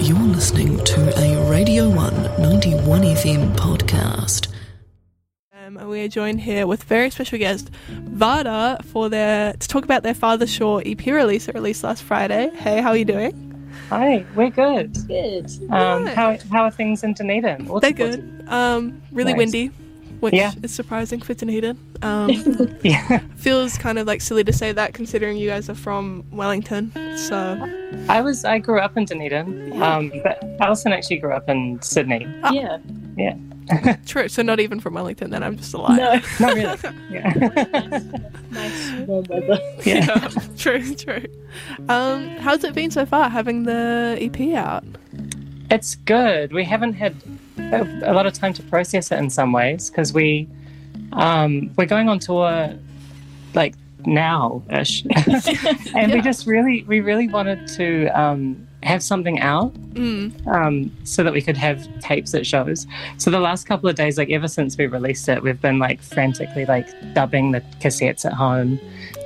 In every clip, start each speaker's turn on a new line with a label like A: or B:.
A: You're listening to a Radio 1 91 FM podcast.
B: And we are joined here with very special guest Vada to talk about their Father Shore EP release that released last Friday. Hey, how are you doing?
C: Hi, we're good.
D: Good.
C: How are things in Dunedin?
B: They're good. Really
C: Nice.
B: windy, which
C: Yeah.
B: is surprising for Dunedin.
C: Yeah,
B: Feels kind of like silly to say that considering you guys are from Wellington. So
C: I grew up in Dunedin, but Alison actually grew up in Sydney.
B: Oh.
D: Yeah.
C: Yeah,
B: true. So not even from Wellington. Then I'm just a liar.
D: No.
C: not really. Yeah,
D: Nice warm weather.
B: Yeah, true. How's it been so far having the EP out?
C: it's good. We haven't had a lot of time to process it in some ways because we're going on tour like now-ish, and we really wanted to have something out so that we could have tapes at shows. So the last couple of days, like ever since we released it, we've been like frantically like dubbing the cassettes at home.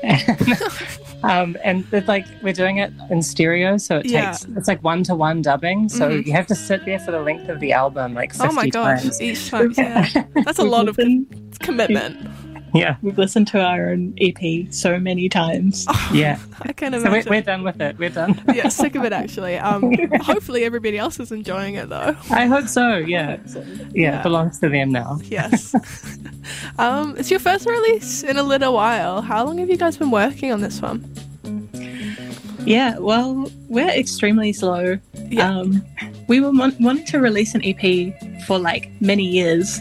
C: And it's like we're doing it in stereo, so it's like 1-to-1 dubbing. So you have to sit there for the length of the album, like 50
B: Oh my gosh,
C: times.
B: each time. Yeah. That's a lot of commitment.
C: Yeah,
D: We've listened to our own EP so many times.
C: yeah.
B: I can
C: So
B: imagine.
C: we're done with it. We're done.
B: Yeah, sick of it actually. Hopefully everybody else is enjoying it though.
C: I hope so. Yeah, it belongs to them now.
B: Yes. It's your first release in a little while. How long have you guys been working on this one?
D: Yeah, well, we're extremely slow.
B: Yeah.
D: We were wanting to release an EP for like many years,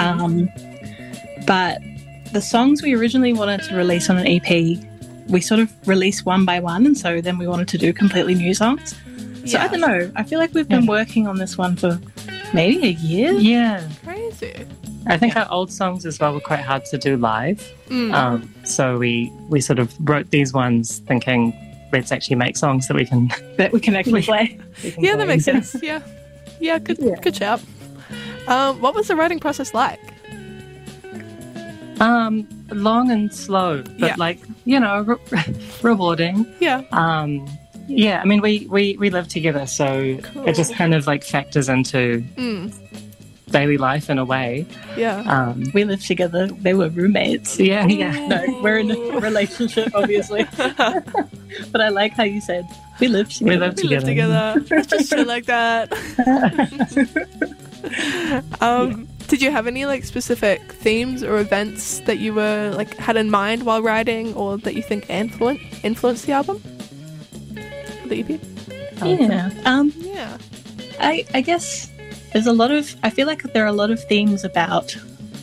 D: but the songs we originally wanted to release on an EP, we sort of released one by one, and so then we wanted to do completely new songs. So I don't know. I feel like we've been working on this one for maybe a year.
C: Yeah,
B: Crazy.
C: I think our old songs as well were quite hard to do live. So we sort of wrote these ones thinking, let's actually make songs that we can
D: actually play.
B: Yeah, that makes sense. Yeah. Yeah, good shout. What was the writing process like?
C: Long and slow, but like, rewarding.
B: Yeah.
C: Yeah, I mean, we live together, so it just kind of like factors into daily life in a way.
B: Yeah.
D: We lived together. They were roommates.
C: Yeah.
D: No, we're in a relationship, obviously. But I like how you said we live together.
C: We live
B: We live together. Just shit like that. Did you have any like specific themes or events that you were like had in mind while writing, or that you think influenced the album, the EP?
D: Yeah.
B: Yeah.
D: I guess there's I feel like there are a lot of themes about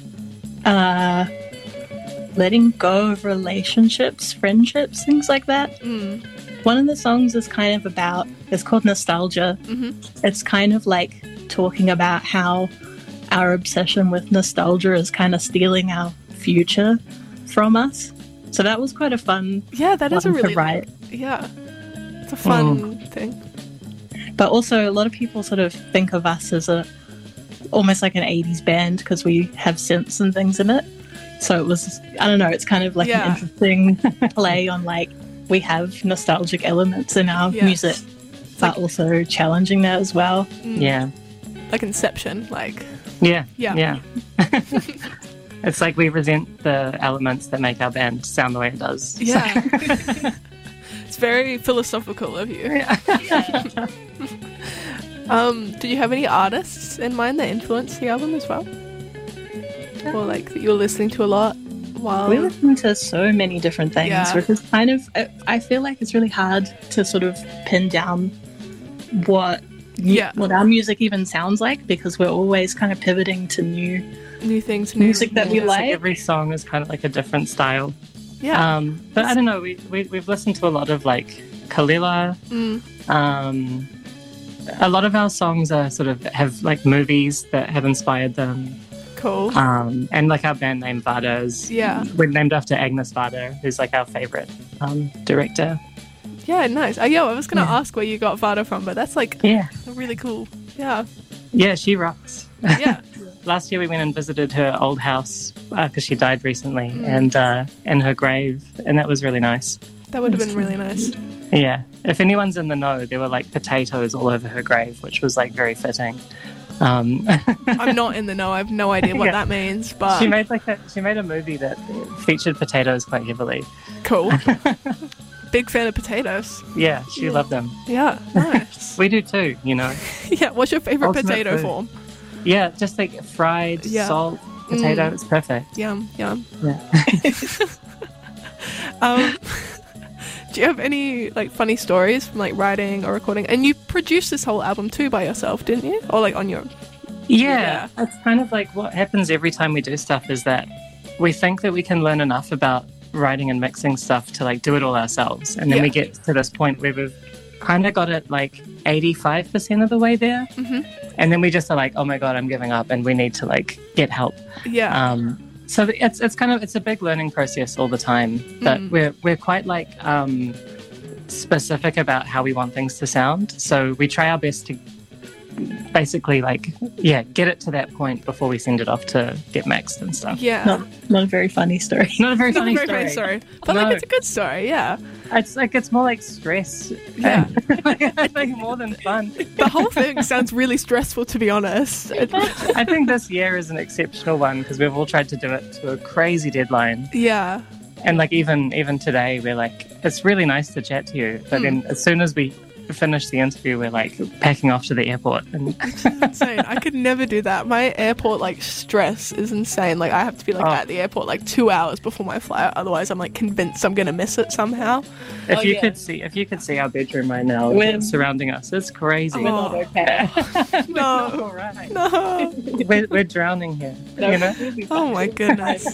D: letting go of relationships, friendships, things like that. One of the songs is kind of about, it's called Nostalgia. It's kind of like talking about how our obsession with nostalgia is kind of stealing our future from us. So that was quite a fun
B: That is a
D: one to
B: really
D: write.
B: Yeah. It's a fun thing.
D: But also a lot of people sort of think of us as almost like an 80s band because we have synths and things in it. So it was, I don't know, it's kind of like an interesting play on like we have nostalgic elements in our music, but also challenging that as well.
C: Yeah.
B: Like Inception, like.
C: Yeah.
B: Yeah.
C: It's like we resent the elements that make our band sound the way it does.
B: Yeah. It's very philosophical of you. Did you have any artists in mind that influenced the album as well? Or like that you were listening to a lot while...
D: We listen to so many different things, which is kind of... I feel like it's really hard to sort of pin down what our music even sounds like, because we're always kind of pivoting to new
B: things,
D: music that we
C: It's
D: like.
C: every song is kind of like a different style.
B: Yeah.
C: But I don't know, we've listened to a lot of like Kalila. A lot of our songs are sort of have like movies that have inspired them.
B: Cool.
C: And like our band name Vada is we're named after Agnes Vada, who's like our favorite director.
B: Yeah, nice. I was going to ask where you got Vada from, but that's like really cool. Yeah.
C: Yeah, she rocks.
B: Yeah.
C: Last year we went and visited her old house because she died recently, and in her grave, and that was really nice.
B: That would have been really nice.
C: Yeah. If anyone's in the know, there were like potatoes all over her grave, which was like very fitting.
B: I'm not in the know. I have no idea what
C: Yeah.
B: that means, but
C: She made a movie that featured potatoes quite heavily.
B: cool. Big fan of potatoes.
C: Yeah, she loved them.
B: Yeah, nice.
C: We do too, you know.
B: Yeah, what's your favorite
C: Ultimate
B: potato
C: food.
B: form?
C: Yeah, just like fried
B: Yeah.
C: salt potato. It's perfect.
B: Yum, yum.
C: Yeah.
B: Do you have any like funny stories from like writing or recording? And you produced this whole album too by yourself, didn't you? Or like on your
C: Yeah, it's kind of like what happens every time we do stuff is that we think that we can learn enough about writing and mixing stuff to like do it all ourselves. And then
B: Yeah.
C: we get to this point where we've kind of got it like 85% of the way there.
B: Mhm.
C: And then we just are like, oh my God, I'm giving up and we need to like get help.
B: yeah.
C: So it's a big learning process all the time. But we're quite like specific about how we want things to sound. So we try our best to basically like get it to that point before we send it off to get mixed and stuff.
B: Yeah.
D: Not a very funny story.
C: Not a very
B: Not
C: funny
B: a very
C: story.
B: funny story. But
C: No.
B: like it's a good story, yeah.
C: It's more like stress.
B: Yeah.
C: like more than fun.
B: The whole thing sounds really stressful, to be honest.
C: I think this year is an exceptional one because we've all tried to do it to a crazy deadline.
B: Yeah.
C: And like even today, we're like, it's really nice to chat to you, but then as soon as we finish the interview, we're like packing off to the airport. And
B: Insane. I could never do that. My airport like stress is insane. Like I have to be like at the airport like 2 hours before my flight. Otherwise, I'm like convinced I'm gonna miss it somehow.
C: if you
D: yeah.
C: could see our bedroom right now surrounding us, it's crazy.
D: We're not okay.
B: No.
C: All right.
B: No.
C: We're drowning here. You know?
B: Oh my goodness.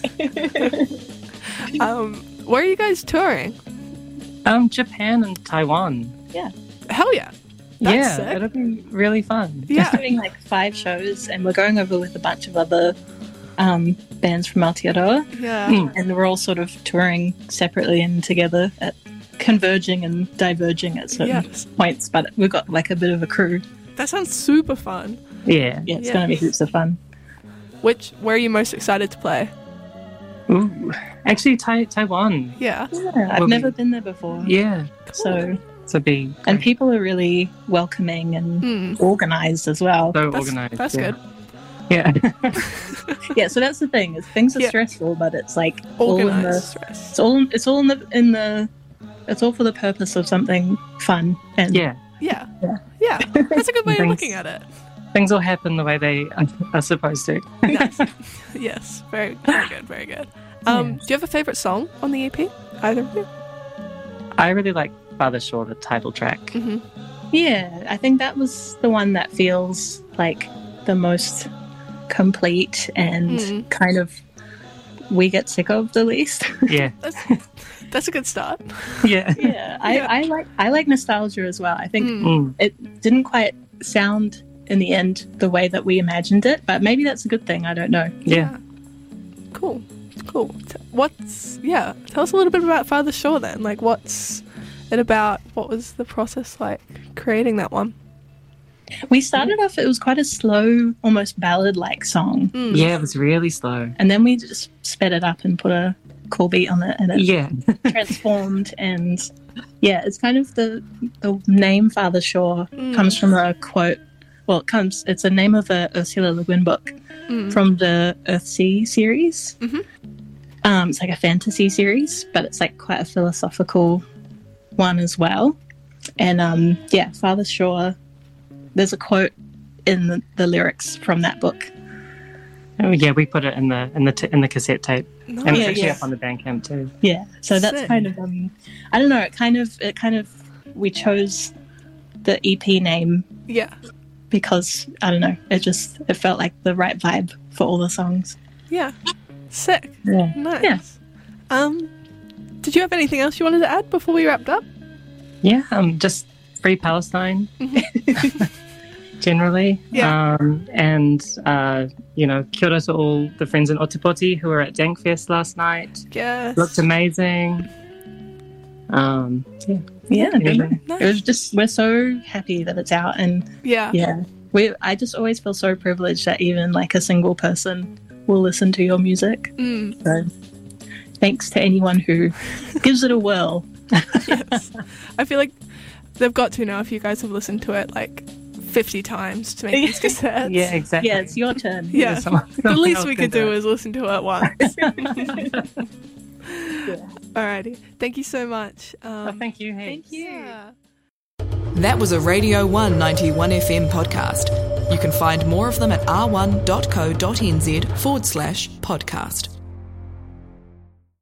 B: Where are you guys touring?
C: Japan and Taiwan.
B: Hell yeah. That's
C: yeah,
B: sick.
C: it'll be really fun.
B: Yeah.
D: Doing like 5 shows, and we're going over with a bunch of other bands from Aotearoa,
B: Yeah.
D: and we're all sort of touring separately and together, converging and diverging at certain
B: Yes.
D: points. But we've got like a bit of a crew.
B: That sounds super fun.
C: Yeah.
D: Yeah, it's
B: Yeah.
D: going to be heaps of fun.
B: Where are you most excited to play?
C: Ooh. Actually, Taiwan.
B: Yeah.
D: Yeah, I've
C: Will
D: never
C: be-
D: been there before,
C: Yeah.
D: so
C: To be
D: and people are really welcoming and organised as well.
C: so
B: That's,
C: organized.
B: that's
C: yeah.
B: good.
C: Yeah.
D: Yeah, so that's the thing. Is things are
B: Yeah.
D: stressful, but it's like all in the
B: Organized stress.
D: it's all it's all for the purpose of something fun and
C: yeah.
B: Yeah.
D: Yeah.
B: Yeah. That's a good way of
C: Thanks.
B: looking at it.
C: Things will happen the way they are supposed to.
B: Nice. Yes. Very, very good. Very good. Do you have a favorite song on the EP? Either of you?
C: I really like Father Shore, the title track.
D: yeah, I think that was the one that feels like the most complete and kind of we get sick of the least.
C: Yeah.
B: That's a good start.
C: Yeah.
D: Yeah, I like nostalgia as well. I think
C: Mm.
D: it didn't quite sound in the end the way that we imagined it, but maybe that's a good thing. I don't know.
C: Yeah.
B: Cool. Cool. Tell us a little bit about Father Shore then. Like, what's it about? What was the process like creating that one?
D: We started off, it was quite a slow, almost ballad-like song,
C: Yeah, it was really slow.
D: and then we just sped it up and put a cool beat on it, and it
C: Yeah.
D: transformed. And yeah, it's kind of the name Father Shore comes from a quote. Well, it's a name of a Ursula Le Guin book from the Earthsea series. It's like a fantasy series, but it's like quite a philosophical one as well. And Father Shore, there's a quote in the lyrics from that book.
C: Oh, yeah, we put it in the cassette tape, and it's
B: Nice.
C: actually
D: Yeah.
C: up on the Bandcamp too.
D: Yeah, so that's
B: Sick.
D: kind of I don't know. It kind of we chose the EP name
B: Yeah.
D: because I don't know. It felt like the right vibe for all the songs.
B: Yeah. Sick.
C: Yeah.
B: Nice. Did you have anything else you wanted to add before we wrapped up?
C: Yeah. Just free Palestine. Generally,
B: Yeah.
C: and kia ora to all the friends in Otipoti who were at Dankfest last night.
B: Yes.
C: Looked amazing. Yeah.
D: Yeah,
B: Nice.
D: it was just we're so happy that it's out, and
B: Yeah.
D: yeah, I just always feel so privileged that even like a single person will listen to your music. So thanks to anyone who gives it a whirl.
B: Yes. I feel like they've got to now if you guys have listened to it like 50 times to make these cassettes.
C: Yeah, exactly.
D: Yeah, it's your turn.
B: Yeah.
C: Someone
B: The least
C: else
B: we
C: can
B: could do is listen to it once. Alrighty. Thank you so much.
C: Thank you. Hey.
D: Thank you.
B: Yeah.
A: That was a Radio 1 91 FM podcast. You can find more of them at r1.co.nz/podcast.